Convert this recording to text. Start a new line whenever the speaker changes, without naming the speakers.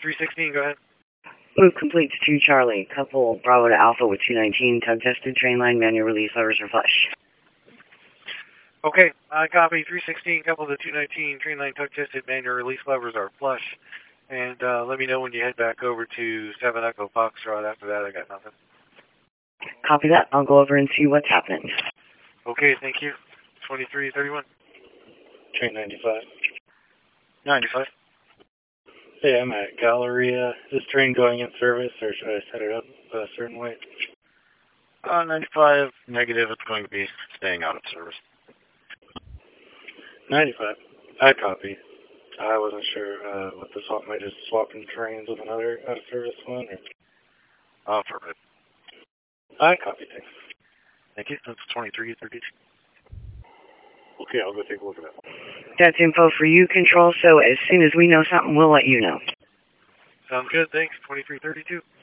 316, go ahead.
Move complete to 2 Charlie. Couple Bravo to Alpha with 219. Tug tested. Train line manual release levers are flush.
Okay, I copy 316, couple to 219. Train line tug tested. Manual release levers are flush. And let me know when you head back over to 7 Echo Foxtrot. After that, I got nothing.
Copy that. I'll go over and see what's happening.
Okay, thank you. 2331.
Train 95.
95.
Hey, I'm at Galleria. Is this train going in service, or should I set it up a certain way?
95, negative. It's going to be staying out of service.
95. I copy. I wasn't sure what the swap might just swapping trains with another out-of-service one, or...
Affirmative.
I copy, thanks.
Thank you. That's 2332.
Okay, I'll go take a look at that.
That's info for you, Control, so as soon as we know something, we'll let you know.
Sounds good, thanks. 2332.